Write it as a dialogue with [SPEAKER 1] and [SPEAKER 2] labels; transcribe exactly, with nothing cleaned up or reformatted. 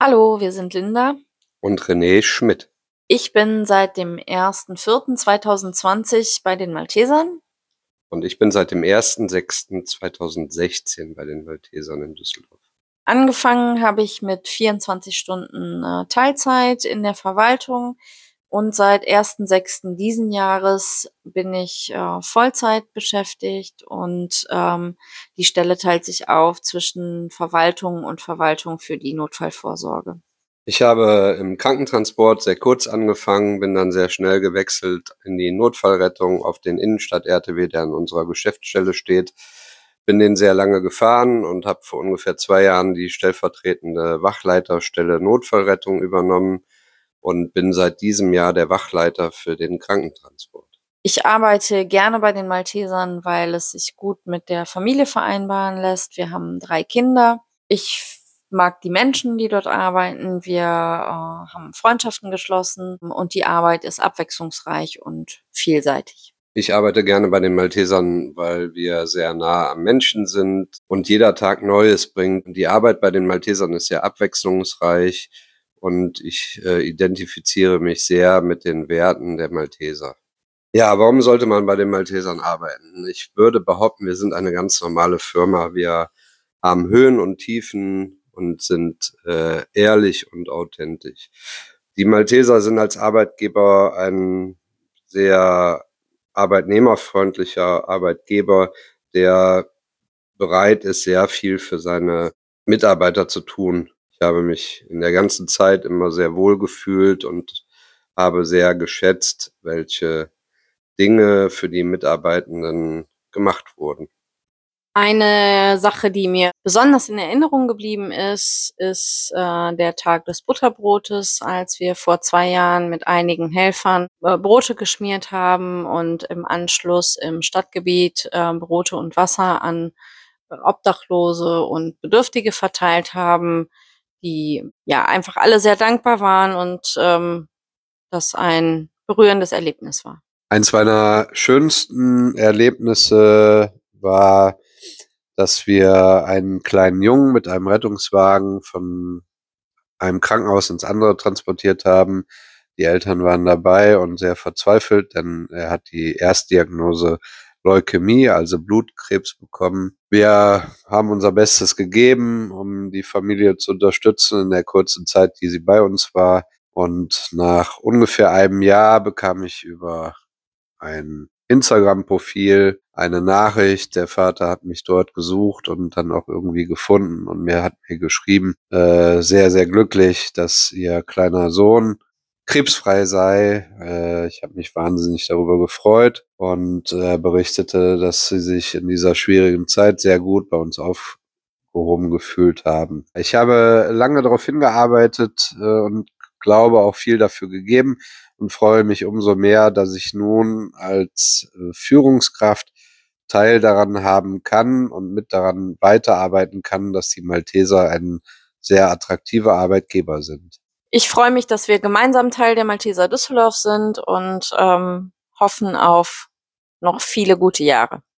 [SPEAKER 1] Hallo, wir sind Linda.
[SPEAKER 2] Und René Schmidt.
[SPEAKER 1] Ich bin seit dem ersten vierten zweitausendzwanzig bei den Maltesern.
[SPEAKER 2] Und ich bin seit dem ersten sechsten zweitausendsechzehn bei den Maltesern in Düsseldorf.
[SPEAKER 1] Angefangen habe ich mit vierundzwanzig Stunden äh, Teilzeit in der Verwaltung und seit ersten sechsten diesen Jahres bin ich äh, Vollzeit beschäftigt und ähm, die Stelle teilt sich auf zwischen Verwaltung und Verwaltung für die Notfallvorsorge.
[SPEAKER 2] Ich habe im Krankentransport sehr kurz angefangen, bin dann sehr schnell gewechselt in die Notfallrettung auf den Innenstadt-R T W, der an unserer Geschäftsstelle steht. Bin den sehr lange gefahren und habe vor ungefähr zwei Jahren die stellvertretende Wachleiterstelle Notfallrettung übernommen und bin seit diesem Jahr der Wachleiter für den Krankentransport.
[SPEAKER 1] Ich arbeite gerne bei den Maltesern, weil es sich gut mit der Familie vereinbaren lässt. Wir haben drei Kinder. Ich mag die Menschen, die dort arbeiten. Wir äh, haben Freundschaften geschlossen und die Arbeit ist abwechslungsreich und vielseitig.
[SPEAKER 2] Ich arbeite gerne bei den Maltesern, weil wir sehr nah am Menschen sind und jeder Tag Neues bringt. Die Arbeit bei den Maltesern ist sehr abwechslungsreich und ich äh, identifiziere mich sehr mit den Werten der Malteser. Ja, warum sollte man bei den Maltesern arbeiten? Ich würde behaupten, wir sind eine ganz normale Firma. Wir haben Höhen und Tiefen und sind äh, ehrlich und authentisch. Die Malteser sind als Arbeitgeber ein sehr arbeitnehmerfreundlicher Arbeitgeber, der bereit ist, sehr viel für seine Mitarbeiter zu tun. Ich habe mich in der ganzen Zeit immer sehr wohl gefühlt und habe sehr geschätzt, welche Dinge für die Mitarbeitenden gemacht wurden.
[SPEAKER 1] Eine Sache, die mir besonders in Erinnerung geblieben ist, ist äh, der Tag des Butterbrotes, als wir vor zwei Jahren mit einigen Helfern äh, Brote geschmiert haben und im Anschluss im Stadtgebiet äh, Brote und Wasser an äh, Obdachlose und Bedürftige verteilt haben, die ja einfach alle sehr dankbar waren und ähm, das ein berührendes Erlebnis war.
[SPEAKER 2] Eins meiner schönsten Erlebnisse war, dass wir einen kleinen Jungen mit einem Rettungswagen von einem Krankenhaus ins andere transportiert haben. Die Eltern waren dabei und sehr verzweifelt, denn er hat die Erstdiagnose Leukämie, also Blutkrebs bekommen. Wir haben unser Bestes gegeben, um die Familie zu unterstützen in der kurzen Zeit, die sie bei uns war. Und nach ungefähr einem Jahr bekam ich über ein Instagram-Profil eine Nachricht. Der Vater hat mich dort gesucht und dann auch irgendwie gefunden und mir hat mir geschrieben, äh, sehr, sehr glücklich, dass ihr kleiner Sohn krebsfrei sei. Äh, ich habe mich wahnsinnig darüber gefreut und äh, berichtete, dass sie sich in dieser schwierigen Zeit sehr gut bei uns aufgehoben gefühlt haben. Ich habe lange darauf hingearbeitet äh, und glaube auch viel dafür gegeben und freue mich umso mehr, dass ich nun als äh, Führungskraft Teil daran haben kann und mit daran weiterarbeiten kann, dass die Malteser ein sehr attraktiver Arbeitgeber sind.
[SPEAKER 1] Ich freue mich, dass wir gemeinsam Teil der Malteser Düsseldorf sind und ähm, hoffen auf noch viele gute Jahre.